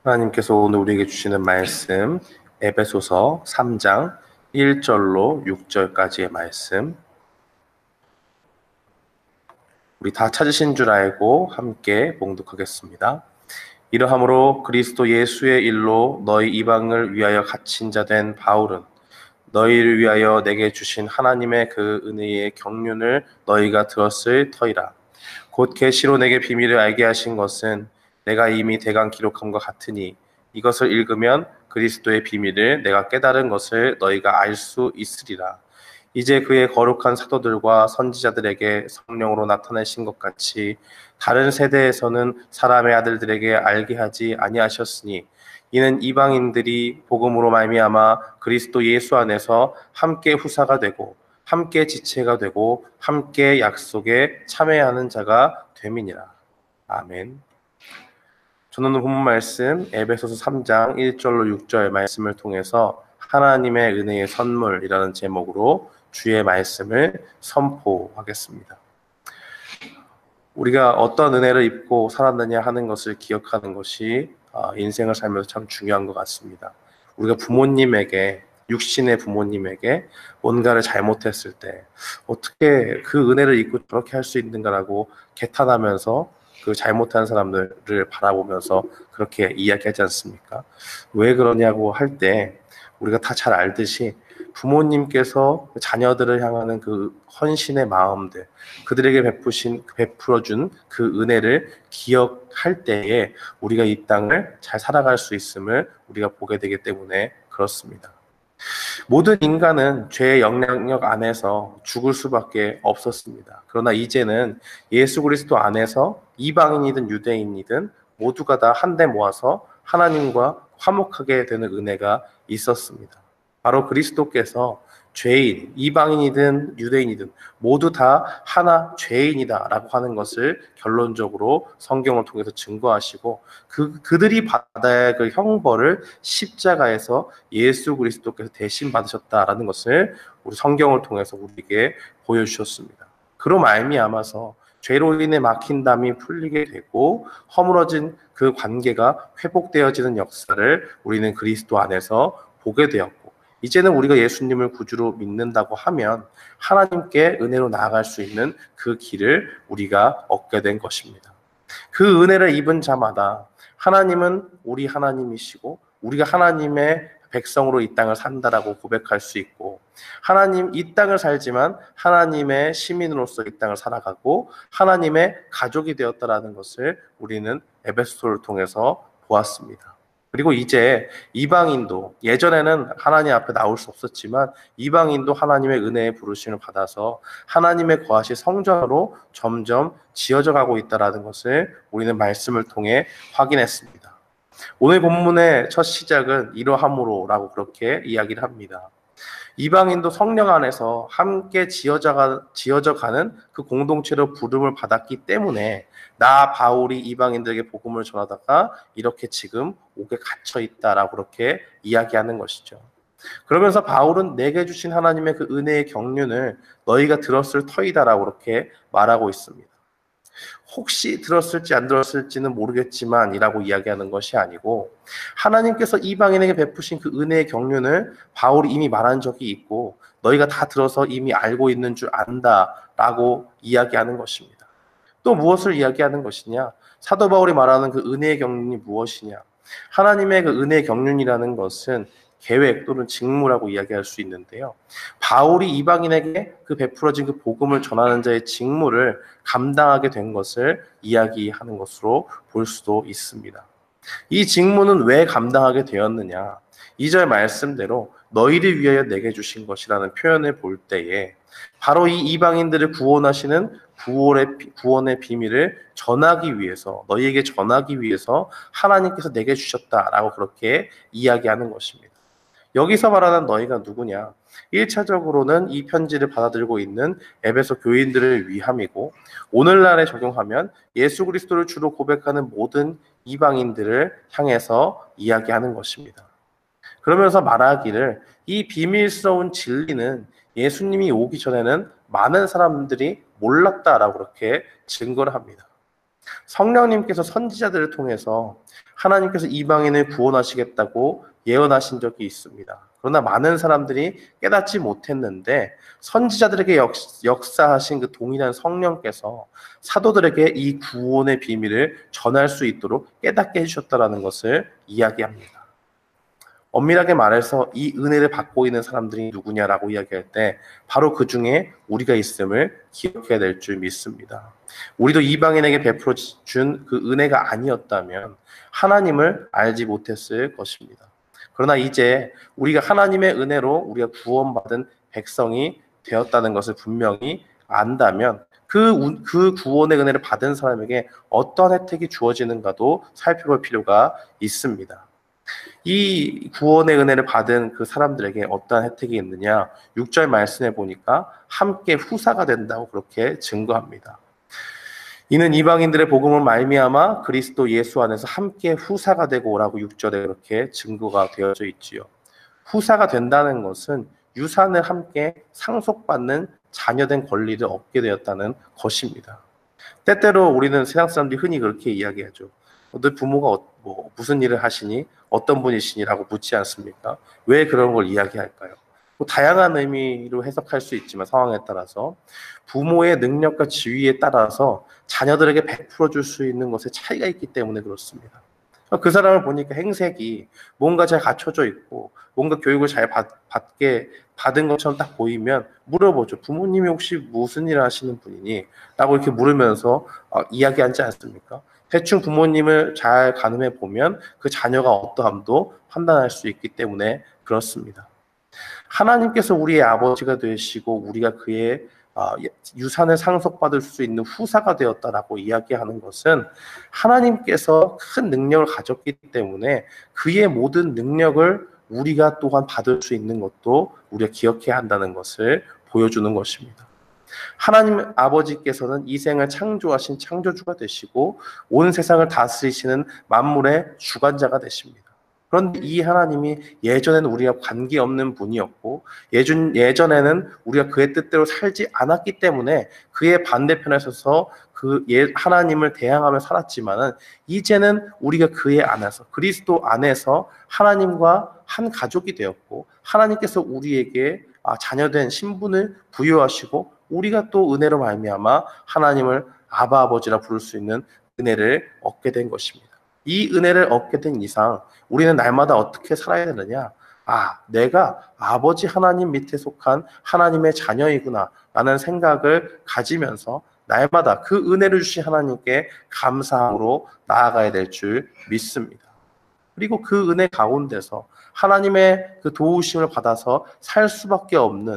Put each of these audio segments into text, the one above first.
하나님께서 오늘 우리에게 주시는 말씀, 에베소서 3장 1절로 6절까지의 말씀, 우리 다 찾으신 줄 알고 함께 봉독하겠습니다. 이러함으로 그리스도 예수의 일로 너희 이방을 위하여 갇힌 자 된 바울은 너희를 위하여 내게 주신 하나님의 그 은혜의 경륜을 너희가 들었을 터이라. 곧 계시로 내게 비밀을 알게 하신 것은 내가 이미 대강 기록함과 같으니 이것을 읽으면 그리스도의 비밀을 내가 깨달은 것을 너희가 알 수 있으리라. 이제 그의 거룩한 사도들과 선지자들에게 성령으로 나타내신 것 같이 다른 세대에서는 사람의 아들들에게 알게 하지 아니하셨으니 이는 이방인들이 복음으로 말미암아 그리스도 예수 안에서 함께 후사가 되고 함께 지체가 되고 함께 약속에 참여하는 자가 됨이니라. 아멘. 저는 오늘 본문 말씀 에베소서 3장 1절로 6절 말씀을 통해서 하나님의 은혜의 선물이라는 제목으로 주의 말씀을 선포하겠습니다. 우리가 어떤 은혜를 입고 살았느냐 하는 것을 기억하는 것이 인생을 살면서 참 중요한 것 같습니다. 우리가 부모님에게, 육신의 부모님에게 뭔가를 잘못했을 때 어떻게 그 은혜를 입고 저렇게 할 수 있는가라고 개탄하면서 그 잘못한 사람들을 바라보면서 그렇게 이야기하지 않습니까? 왜 그러냐고 할 때 우리가 다 잘 알듯이 부모님께서 자녀들을 향하는 그 헌신의 마음들, 그들에게 베풀어준 그 은혜를 기억할 때에 우리가 이 땅을 잘 살아갈 수 있음을 우리가 보게 되기 때문에 그렇습니다. 모든 인간은 죄의 영향력 안에서 죽을 수밖에 없었습니다. 그러나 이제는 예수 그리스도 안에서 이방인이든 유대인이든 모두가 다 한데 모아서 하나님과 화목하게 되는 은혜가 있었습니다. 바로 그리스도께서 죄인, 이방인이든 유대인이든 모두 다 하나 죄인이다라고 하는 것을 결론적으로 성경을 통해서 증거하시고 그들이 받아야 할 그 형벌을 십자가에서 예수 그리스도께서 대신 받으셨다라는 것을 우리 성경을 통해서 우리에게 보여주셨습니다. 그로 말미암아서 죄로 인해 막힌 담이 풀리게 되고 허물어진 그 관계가 회복되어지는 역사를 우리는 그리스도 안에서 보게 되었고, 이제는 우리가 예수님을 구주로 믿는다고 하면 하나님께 은혜로 나아갈 수 있는 그 길을 우리가 얻게 된 것입니다. 그 은혜를 입은 자마다 하나님은 우리 하나님이시고 우리가 하나님의 백성으로 이 땅을 산다라고 고백할 수 있고, 하나님 이 땅을 살지만 하나님의 시민으로서 이 땅을 살아가고 하나님의 가족이 되었다라는 것을 우리는 에베소서를 통해서 보았습니다. 그리고 이제 이방인도, 예전에는 하나님 앞에 나올 수 없었지만 이방인도 하나님의 은혜의 부르심을 받아서 하나님의 거하실 성전으로 점점 지어져 가고 있다는 것을 우리는 말씀을 통해 확인했습니다. 오늘 본문의 첫 시작은 이러함으로 라고 그렇게 이야기를 합니다. 이방인도 성령 안에서 함께 지어져 가는 그 공동체로 부름을 받았기 때문에 나 바울이 이방인들에게 복음을 전하다가 이렇게 지금 옥에 갇혀 있다라고 그렇게 이야기하는 것이죠. 그러면서 바울은 내게 주신 하나님의 그 은혜의 경륜을 너희가 들었을 터이다라고 그렇게 말하고 있습니다. 혹시 들었을지 안 들었을지는 모르겠지만 이라고 이야기하는 것이 아니고, 하나님께서 이방인에게 베푸신 그 은혜의 경륜을 바울이 이미 말한 적이 있고 너희가 다 들어서 이미 알고 있는 줄 안다라고 이야기하는 것입니다. 또 무엇을 이야기하는 것이냐? 사도 바울이 말하는 그 은혜의 경륜이 무엇이냐? 하나님의 그 은혜의 경륜이라는 것은 계획 또는 직무라고 이야기할 수 있는데요. 바울이 이방인에게 그 베풀어진 그 복음을 전하는 자의 직무를 감당하게 된 것을 이야기하는 것으로 볼 수도 있습니다. 이 직무는 왜 감당하게 되었느냐? 2절 말씀대로 너희를 위하여 내게 주신 것이라는 표현을 볼 때에 바로 이 이방인들을 구원하시는 구원의 비밀을 전하기 위해서, 너희에게 전하기 위해서 하나님께서 내게 주셨다라고 그렇게 이야기하는 것입니다. 여기서 말하는 너희가 누구냐? 1차적으로는 이 편지를 받아들고 있는 에베소 교인들을 위함이고, 오늘날에 적용하면 예수 그리스도를 주로 고백하는 모든 이방인들을 향해서 이야기하는 것입니다. 그러면서 말하기를 이 비밀스러운 진리는 예수님이 오기 전에는 많은 사람들이 몰랐다라고 그렇게 증거를 합니다. 성령님께서 선지자들을 통해서 하나님께서 이방인을 구원하시겠다고 예언하신 적이 있습니다. 그러나 많은 사람들이 깨닫지 못했는데 선지자들에게 역사하신 그 동일한 성령께서 사도들에게 이 구원의 비밀을 전할 수 있도록 깨닫게 해주셨다는 것을 이야기합니다. 엄밀하게 말해서 이 은혜를 받고 있는 사람들이 누구냐라고 이야기할 때 바로 그 중에 우리가 있음을 기억해야 될 줄 믿습니다. 우리도 이방인에게 베풀어 준 그 은혜가 아니었다면 하나님을 알지 못했을 것입니다. 그러나 이제 우리가 하나님의 은혜로 우리가 구원받은 백성이 되었다는 것을 분명히 안다면 그 구원의 은혜를 받은 사람에게 어떤 혜택이 주어지는가도 살펴볼 필요가 있습니다. 이 구원의 은혜를 받은 그 사람들에게 어떠한 혜택이 있느냐? 6절 말씀해 보니까 함께 후사가 된다고 그렇게 증거합니다. 이는 이방인들의 복음을 말미암아 그리스도 예수 안에서 함께 후사가 되고 오라고 6절에 그렇게 증거가 되어져 있지요. 후사가 된다는 것은 유산을 함께 상속받는 자녀된 권리를 얻게 되었다는 것입니다. 때때로 우리는 세상 사람들이 흔히 그렇게 이야기하죠. 너 부모가 무슨 일을 하시니? 어떤 분이시니라고 묻지 않습니까? 왜 그런 걸 이야기할까요? 다양한 의미로 해석할 수 있지만 상황에 따라서 부모의 능력과 지위에 따라서 자녀들에게 베풀어 줄 수 있는 것에 차이가 있기 때문에 그렇습니다. 그 사람을 보니까 행색이 뭔가 잘 갖춰져 있고 뭔가 교육을 잘 받은 것처럼 딱 보이면 물어보죠. 부모님이 혹시 무슨 일을 하시는 분이니? 라고 이렇게 물으면서 이야기하지 않습니까? 대충 부모님을 잘 가늠해 보면 그 자녀가 어떠함도 판단할 수 있기 때문에 그렇습니다. 하나님께서 우리의 아버지가 되시고 우리가 그의 유산을 상속받을 수 있는 후사가 되었다라고 이야기하는 것은 하나님께서 큰 능력을 가졌기 때문에 그의 모든 능력을 우리가 또한 받을 수 있는 것도 우리가 기억해야 한다는 것을 보여주는 것입니다. 하나님 아버지께서는 이 생을 창조하신 창조주가 되시고 온 세상을 다스리시는 만물의 주관자가 되십니다. 그런데 이 하나님이 예전에는 우리가 관계없는 분이었고 예전에는 우리가 그의 뜻대로 살지 않았기 때문에 그의 반대편에 서서 하나님을 대항하며 살았지만은 이제는 우리가 그의 안에서 그리스도 안에서 하나님과 한 가족이 되었고 하나님께서 우리에게 자녀된 신분을 부여하시고 우리가 또 은혜로 말미암아 하나님을 아바 아버지라 부를 수 있는 은혜를 얻게 된 것입니다. 이 은혜를 얻게 된 이상 우리는 날마다 어떻게 살아야 되느냐? 내가 아버지 하나님 밑에 속한 하나님의 자녀이구나 라는 생각을 가지면서 날마다 그 은혜를 주신 하나님께 감사함으로 나아가야 될 줄 믿습니다. 그리고 그 은혜 가운데서 하나님의 그 도우심을 받아서 살 수밖에 없는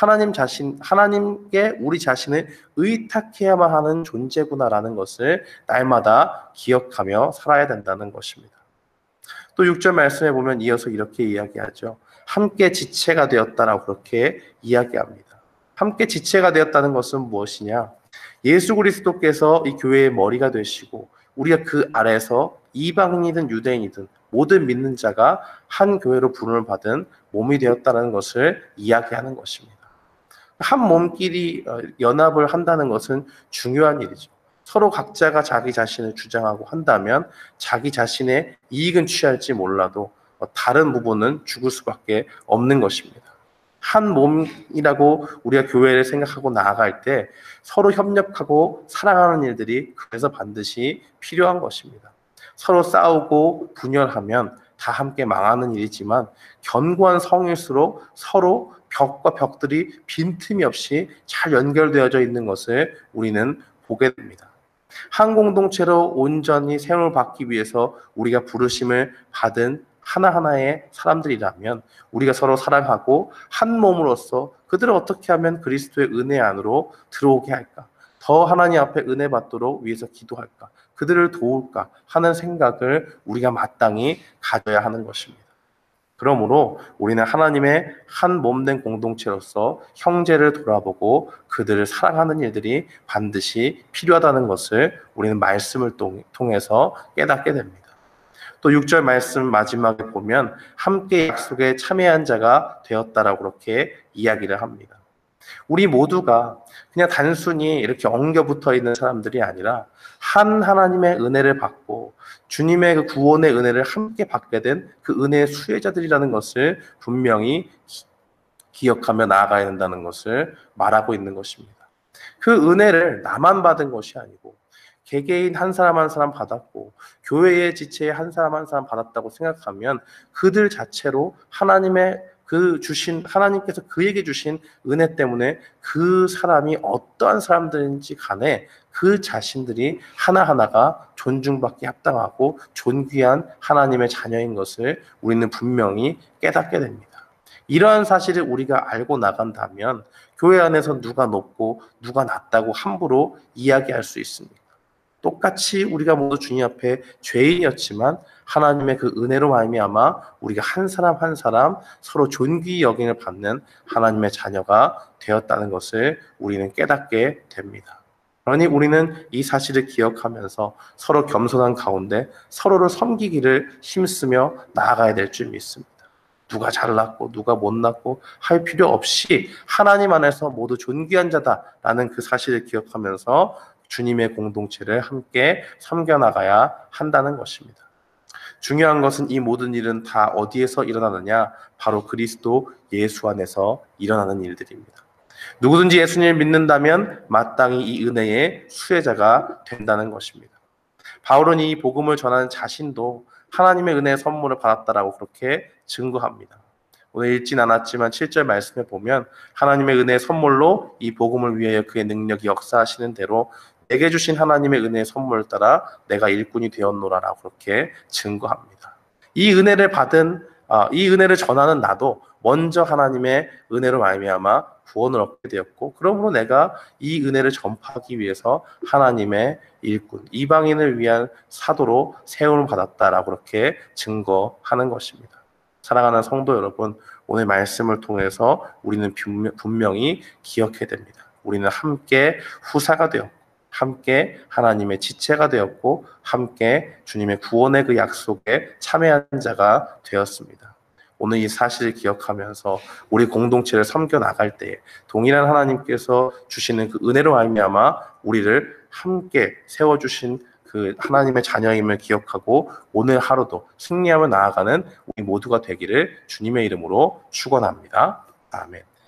하나님께 우리 자신을 의탁해야만 하는 존재구나라는 것을 날마다 기억하며 살아야 된다는 것입니다. 또 6절 말씀에 보면 이어서 이렇게 이야기하죠. 함께 지체가 되었다라고 그렇게 이야기합니다. 함께 지체가 되었다는 것은 무엇이냐? 예수 그리스도께서 이 교회의 머리가 되시고 우리가 그 아래에서 이방인이든 유대인이든 모든 믿는 자가 한 교회로 부름을 받은 몸이 되었다는 것을 이야기하는 것입니다. 한 몸끼리 연합을 한다는 것은 중요한 일이죠. 서로 각자가 자기 자신을 주장하고 한다면 자기 자신의 이익은 취할지 몰라도 다른 부분은 죽을 수밖에 없는 것입니다. 한 몸이라고 우리가 교회를 생각하고 나아갈 때 서로 협력하고 사랑하는 일들이 그래서 반드시 필요한 것입니다. 서로 싸우고 분열하면 다 함께 망하는 일이지만 견고한 성일수록 서로 벽과 벽들이 빈틈이 없이 잘 연결되어져 있는 것을 우리는 보게 됩니다. 한 공동체로 온전히 세움을 받기 위해서 우리가 부르심을 받은 하나하나의 사람들이라면 우리가 서로 사랑하고 한 몸으로서 그들을 어떻게 하면 그리스도의 은혜 안으로 들어오게 할까? 더 하나님 앞에 은혜 받도록 위해서 기도할까? 그들을 도울까? 하는 생각을 우리가 마땅히 가져야 하는 것입니다. 그러므로 우리는 하나님의 한 몸된 공동체로서 형제를 돌아보고 그들을 사랑하는 일들이 반드시 필요하다는 것을 우리는 말씀을 통해서 깨닫게 됩니다. 또 6절 말씀 마지막에 보면 함께 약속에 참여한 자가 되었다라고 그렇게 이야기를 합니다. 우리 모두가 그냥 단순히 이렇게 엉겨붙어 있는 사람들이 아니라 한 하나님의 은혜를 받고 주님의 그 구원의 은혜를 함께 받게 된 그 은혜의 수혜자들이라는 것을 분명히 기억하며 나아가야 된다는 것을 말하고 있는 것입니다. 그 은혜를 나만 받은 것이 아니고 개개인 한 사람 한 사람 받았고 교회의 지체에 한 사람 한 사람 받았다고 생각하면 그들 자체로 하나님의 하나님께서 그에게 주신 은혜 때문에 그 사람이 어떠한 사람들인지 간에 그 자신들이 하나하나가 존중받기 합당하고 존귀한 하나님의 자녀인 것을 우리는 분명히 깨닫게 됩니다. 이러한 사실을 우리가 알고 나간다면 교회 안에서 누가 높고 누가 낮다고 함부로 이야기할 수 있습니다. 똑같이 우리가 모두 주님 앞에 죄인이었지만 하나님의 그 은혜로 말미암아 우리가 한 사람 한 사람 서로 존귀 여김을 받는 하나님의 자녀가 되었다는 것을 우리는 깨닫게 됩니다. 그러니 우리는 이 사실을 기억하면서 서로 겸손한 가운데 서로를 섬기기를 힘쓰며 나아가야 될 줄 믿습니다. 누가 잘났고 누가 못났고 할 필요 없이 하나님 안에서 모두 존귀한 자다라는 그 사실을 기억하면서 주님의 공동체를 함께 섬겨나가야 한다는 것입니다. 중요한 것은 이 모든 일은 다 어디에서 일어나느냐? 바로 그리스도 예수 안에서 일어나는 일들입니다. 누구든지 예수님을 믿는다면 마땅히 이 은혜의 수혜자가 된다는 것입니다. 바울은 이 복음을 전하는 자신도 하나님의 은혜의 선물을 받았다라고 그렇게 증거합니다. 오늘 읽진 않았지만 7절 말씀에 보면 하나님의 은혜의 선물로 이 복음을 위하여 그의 능력이 역사하시는 대로 내게 주신 하나님의 은혜의 선물을 따라 내가 일꾼이 되었노라라고 그렇게 증거합니다. 이 은혜를 전하는 나도 먼저 하나님의 은혜로 말미암아 구원을 얻게 되었고 그러므로 내가 이 은혜를 전파하기 위해서 하나님의 일꾼, 이방인을 위한 사도로 세움을 받았다라고 그렇게 증거하는 것입니다. 사랑하는 성도 여러분, 오늘 말씀을 통해서 우리는 분명히 기억해야 됩니다. 우리는 함께 후사가 되었고 함께 하나님의 지체가 되었고 함께 주님의 구원의 그 약속에 참여한 자가 되었습니다. 오늘 이 사실을 기억하면서 우리 공동체를 섬겨 나갈 때 동일한 하나님께서 주시는 그 은혜로 말미암아 우리를 함께 세워주신 그 하나님의 자녀임을 기억하고 오늘 하루도 승리하며 나아가는 우리 모두가 되기를 주님의 이름으로 축원합니다. 아멘.